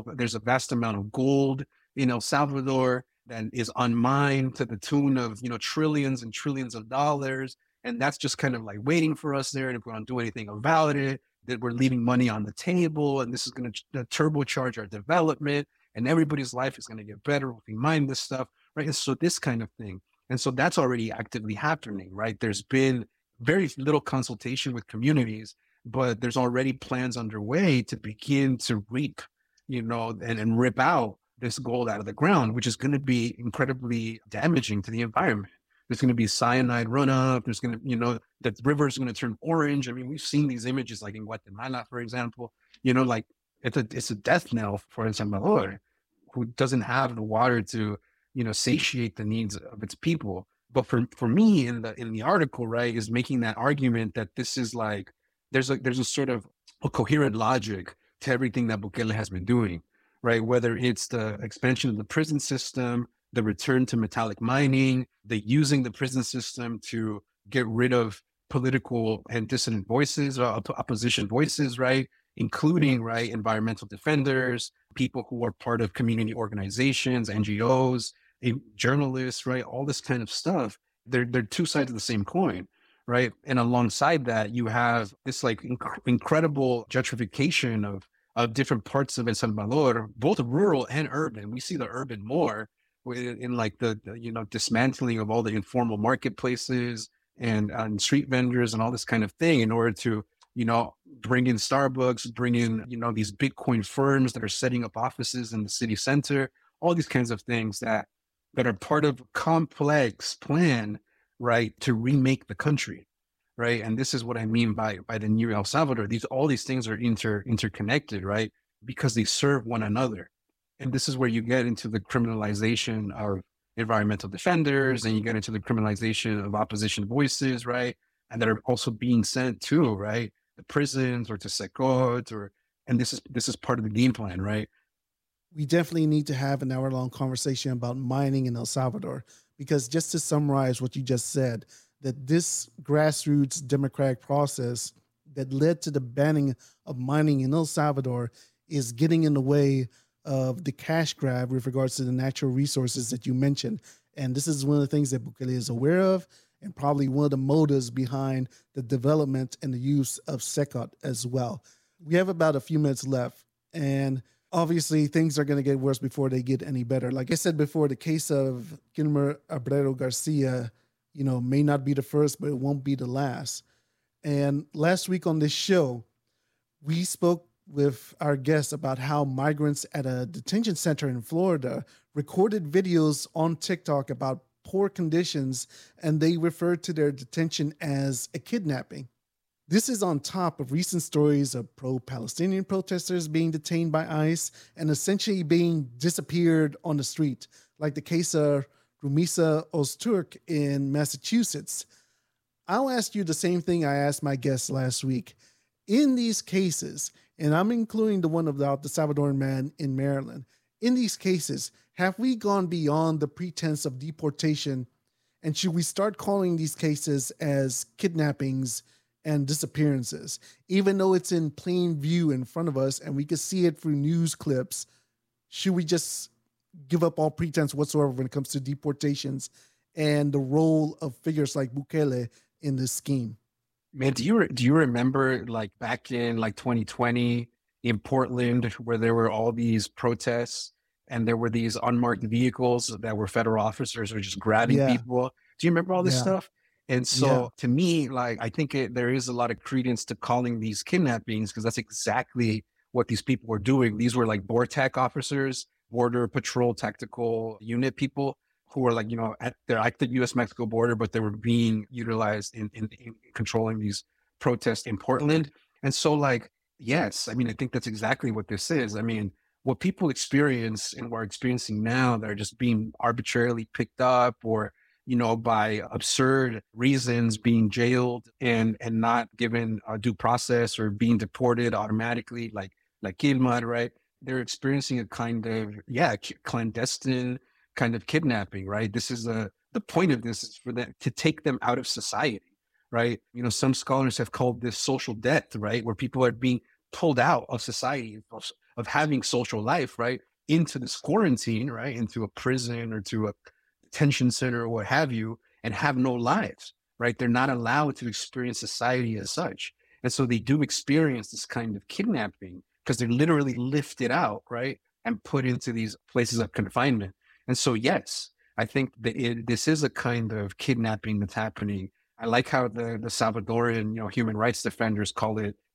a vast amount of gold in El Salvador that is unmined to the tune of, you know, trillions and trillions of dollars. And that's just kind of like waiting for us there. And if we don't do anything about it, that we're leaving money on the table, and this is going to turbocharge our development, and everybody's life is going to get better if we mine this stuff, right? And so this kind of thing. And so that's already actively happening, right? There's been very little consultation with communities, but there's already plans underway to begin to reap, you know, and rip out this gold out of the ground, which is going to be incredibly damaging to the environment. There's going to be cyanide runoff. There's going to, the river is going to turn orange. I mean, we've seen these images like in Guatemala, for example, like it's a death knell for El Salvador, who doesn't have the water to, satiate the needs of its people. But for me in the article, right, is making that argument that this is like, there's a sort of a coherent logic to everything that Bukele has been doing, right? Whether it's the expansion of the prison system, the return to metallic mining, the using the prison system to get rid of political and dissident voices, opposition voices, right? Including, right, environmental defenders, people who are part of community organizations, NGOs, journalists, right? All this kind of stuff. They're two sides of the same coin, right? And alongside that, you have this like incredible gentrification of different parts of El Salvador, both rural and urban. We see the urban more in like the dismantling of all the informal marketplaces and street vendors and all this kind of thing in order to, bring in Starbucks, bring in, these Bitcoin firms that are setting up offices in the city center, all these kinds of things that are part of a complex plan, right, to remake the country, right? And this is what I mean by the new El Salvador. All these things are interconnected, right? Because they serve one another. And this is where you get into the criminalization of environmental defenders, and you get into the criminalization of opposition voices, right? And that are also being sent to, right, the prisons or to Secot, and this is part of the game plan, right? We definitely need to have an hour-long conversation about mining in El Salvador, because just to summarize what you just said, that this grassroots democratic process that led to the banning of mining in El Salvador is getting in the way of the cash grab with regards to the natural resources that you mentioned. And this is one of the things that Bukele is aware of, and probably one of the motives behind the development and the use of Secot as well. We have about a few minutes left, and obviously things are going to get worse before they get any better. Like I said before, the case of Kilmer Abrero Garcia, may not be the first, but it won't be the last. And last week on this show, we spoke with our guests about how migrants at a detention center in Florida recorded videos on TikTok about poor conditions, and they referred to their detention as a kidnapping. This is on top of recent stories of pro-Palestinian protesters being detained by ICE and essentially being disappeared on the street, like the case of Rumisa Ozturk in Massachusetts. I'll ask you the same thing I asked my guests last week. In these cases, and I'm including the one about the Salvadoran man in Maryland, in these cases, have we gone beyond the pretense of deportation, and should we start calling these cases as kidnappings and disappearances, even though it's in plain view in front of us and we can see it through news clips? Should we just give up all pretense whatsoever when it comes to deportations and the role of figures like Bukele in this scheme? Man, do you remember like back in like 2020 in Portland, where there were all these protests and there were these unmarked vehicles that were federal officers were just grabbing people? Do you remember all this stuff? And so to me, like, I think there is a lot of credence to calling these kidnappings, because that's exactly what these people were doing. These were like BORTAC officers, Border Patrol Tactical Unit people, who were like, they're at the U.S.-Mexico border, but they were being utilized in controlling these protests in Portland. And so like, yes, I mean, I think that's exactly what this is. I mean, what people experience and we're experiencing now, that are just being arbitrarily picked up or, by absurd reasons being jailed and not given a due process or being deported automatically, like Kilmar, right? They're experiencing a kind of, clandestine kind of kidnapping, right? This is the point of this is for them to take them out of society, right? Some scholars have called this social death, right? Where people are being pulled out of society, of having social life, right? Into this quarantine, right? Into a prison or to a detention center or what have you, and have no lives, right? They're not allowed to experience society as such. And so they do experience this kind of kidnapping because they're literally lifted out, right? And put into these places of confinement. And so, yes, I think that this is a kind of kidnapping that's happening. I like how the Salvadoran, human rights defenders call it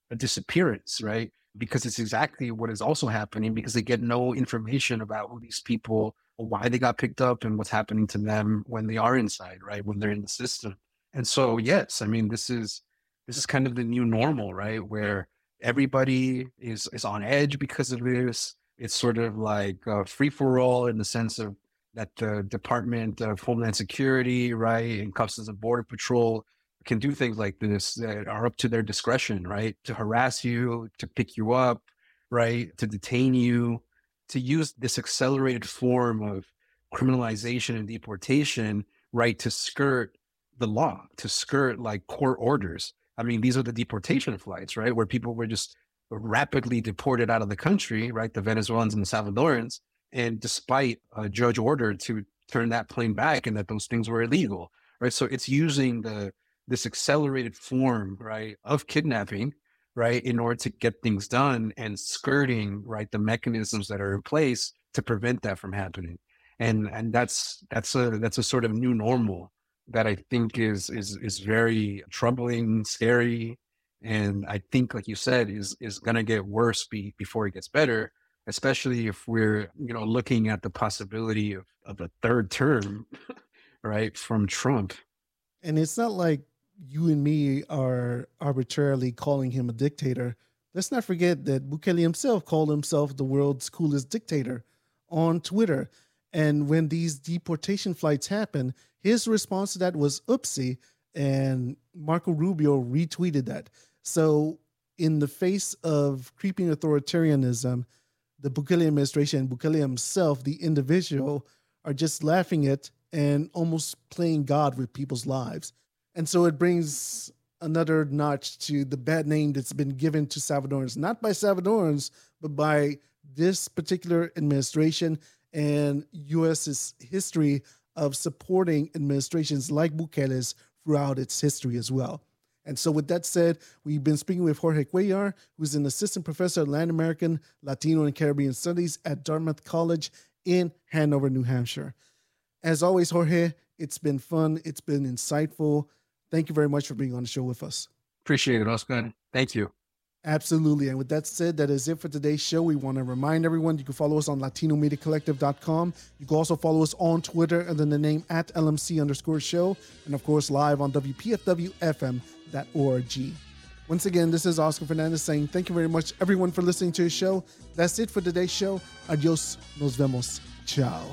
a disappearance, right? Because it's exactly what is also happening, because they get no information about who these people, or why they got picked up, and what's happening to them when they are inside, right? When they're in the system. And so, yes, I mean, this is kind of the new normal, right? Where everybody is on edge because of this. It's sort of like free for all, in the sense of that the Department of Homeland Security, right, and Customs and Border Patrol can do things like this that are up to their discretion, right? To harass you, to pick you up, right? To detain you, to use this accelerated form of criminalization and deportation, right? To skirt the law, to skirt like court orders. I mean, these are the deportation flights, right? Where people were just rapidly deported out of the country, right? The Venezuelans and the Salvadorans. And despite a judge order to turn that plane back, and that those things were illegal, right? So it's using this accelerated form, right, of kidnapping, right, in order to get things done, and skirting, right, the mechanisms that are in place to prevent that from happening. And that's a sort of new normal that I think is very troubling, scary, and I think, like you said, is going to get worse before it gets better, especially if we're, looking at the possibility of a third term, right, from Trump. And it's not like you and me are arbitrarily calling him a dictator. Let's not forget that Bukele himself called himself the world's coolest dictator on Twitter. And when these deportation flights happened, his response to that was oopsie, and Marco Rubio retweeted that. So in the face of creeping authoritarianism, the Bukele administration and Bukele himself, the individual, are just laughing at and almost playing God with people's lives. And so it brings another notch to the bad name that's been given to Salvadorans, not by Salvadorans, but by this particular administration and U.S.'s history of supporting administrations like Bukele's throughout its history as well. And so with that said, we've been speaking with Jorge Cuellar, who's an assistant professor of Latin American, Latino, and Caribbean Studies at Dartmouth College in Hanover, New Hampshire. As always, Jorge, it's been fun. It's been insightful. Thank you very much for being on the show with us. Appreciate it, Oscar. Thank you. Absolutely. And with that said, that is it for today's show. We want to remind everyone you can follow us on LatinoMediaCollective.com. You can also follow us on Twitter under the name @LMC_show. And of course, live on WPFWFM.org. Once again, this is Oscar Fernandez saying thank you very much, everyone, for listening to the show. That's it for today's show. Adios. Nos vemos. Ciao.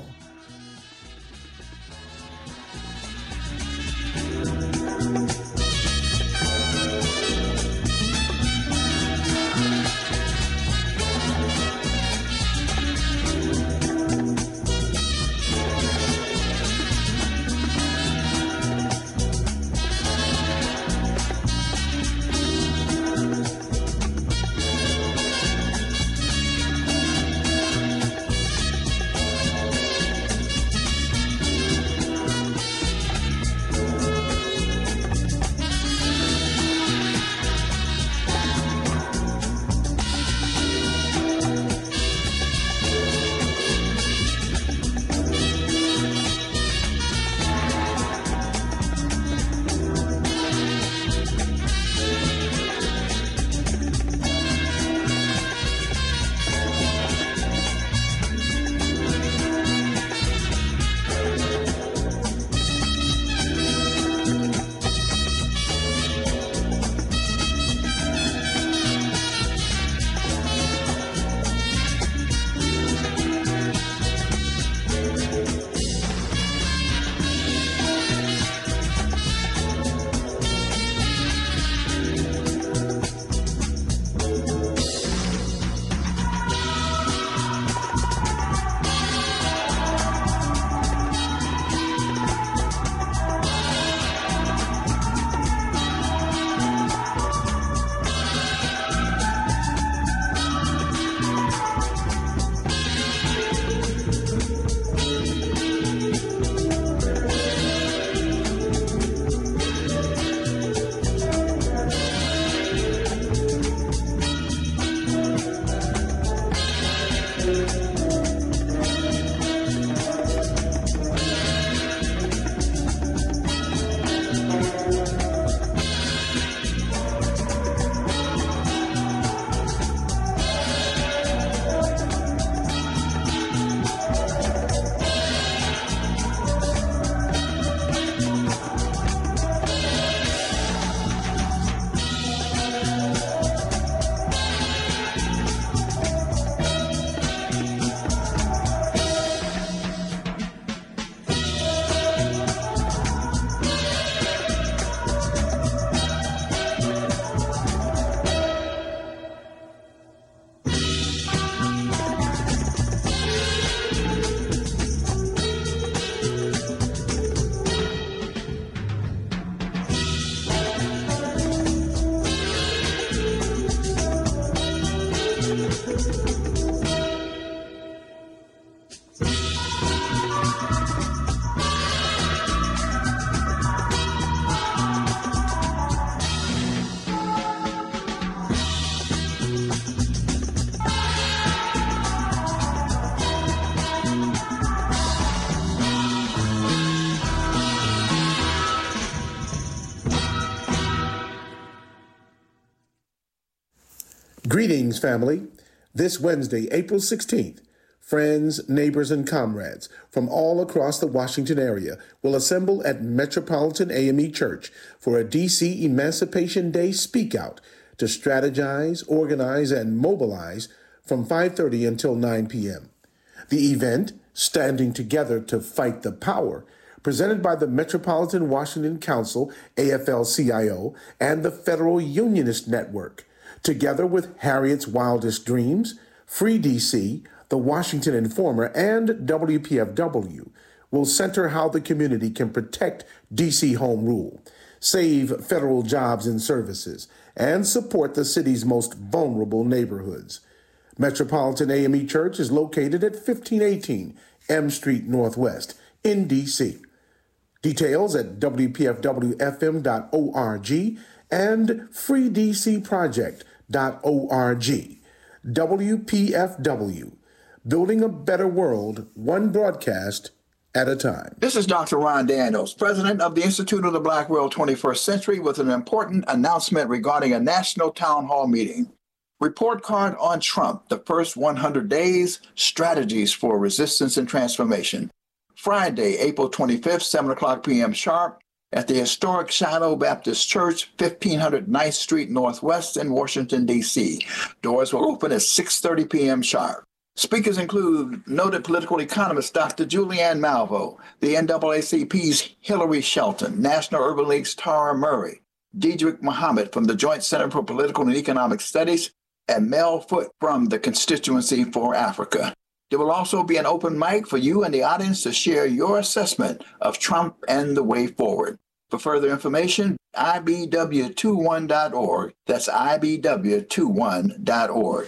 Greetings, family. This Wednesday, April 16th, friends, neighbors, and comrades from all across the Washington area will assemble at Metropolitan AME Church for a D.C. Emancipation Day Speak Out to strategize, organize, and mobilize from 5:30 until 9 p.m. The event, Standing Together to Fight the Power, presented by the Metropolitan Washington Council, AFL-CIO, and the Federal Unionist Network, together with Harriet's Wildest Dreams, Free DC, the Washington Informer, and WPFW, will center how the community can protect DC home rule, save federal jobs and services, and support the city's most vulnerable neighborhoods. Metropolitan AME Church is located at 1518 M Street Northwest in DC. Details at WPFWFM.org and freedcproject.org. WPFW, building a better world, one broadcast at a time. This is Dr. Ron Daniels, president of the Institute of the Black World 21st Century, with an important announcement regarding a national town hall meeting. Report card on Trump, the first 100 days, strategies for resistance and transformation. Friday, April 25th, 7 o'clock p.m. sharp, at the historic Shiloh Baptist Church, 1500 9th Street Northwest in Washington, D.C. Doors will open at 6:30 p.m. sharp. Speakers include noted political economist Dr. Julianne Malvo, the NAACP's Hillary Shelton, National Urban League's Tara Murray, Diedrich Muhammad from the Joint Center for Political and Economic Studies, and Mel Foote from the Constituency for Africa. There will also be an open mic for you and the audience to share your assessment of Trump and the way forward. For further information, IBW21.org. That's IBW21.org.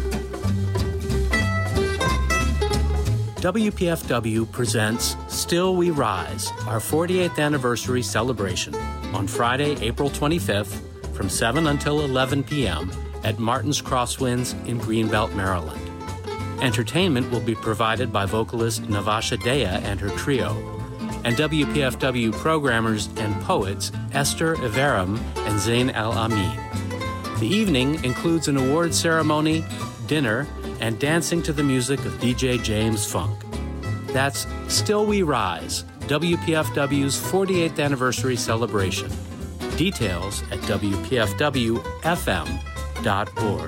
WPFW presents Still We Rise, our 48th anniversary celebration, on Friday, April 25th, from 7 until 11 p.m. at Martin's Crosswinds in Greenbelt, Maryland. Entertainment will be provided by vocalist Navasha Dea and her trio, and WPFW programmers and poets Esther Everem and Zain Al-Amin. The evening includes an award ceremony, dinner, and dancing to the music of DJ James Funk. That's Still We Rise, WPFW's 48th anniversary celebration. Details at WPFWFM.org.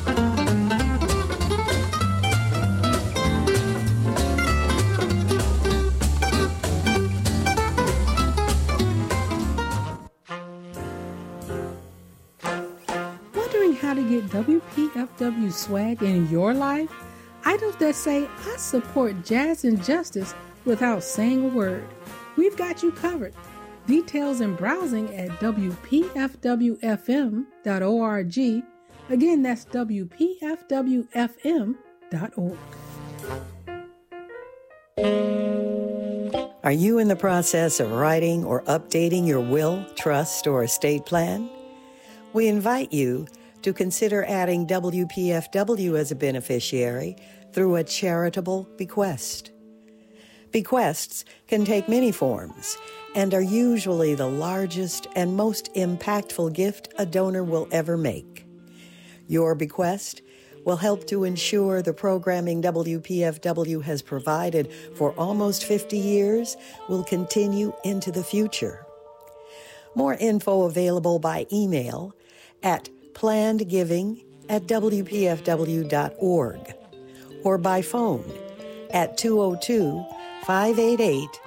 Wondering how to get WPFW swag in your life? Items that say, I support jazz and justice without saying a word. We've got you covered. Details and browsing at WPFWFM.org. Again, that's WPFWFM.org. Are you in the process of writing or updating your will, trust, or estate plan? We invite you to consider adding WPFW as a beneficiary through a charitable bequest. Bequests can take many forms and are usually the largest and most impactful gift a donor will ever make. Your bequest will help to ensure the programming WPFW has provided for almost 50 years will continue into the future. More info available by email at plannedgiving@wpfw.org or by phone at 202-588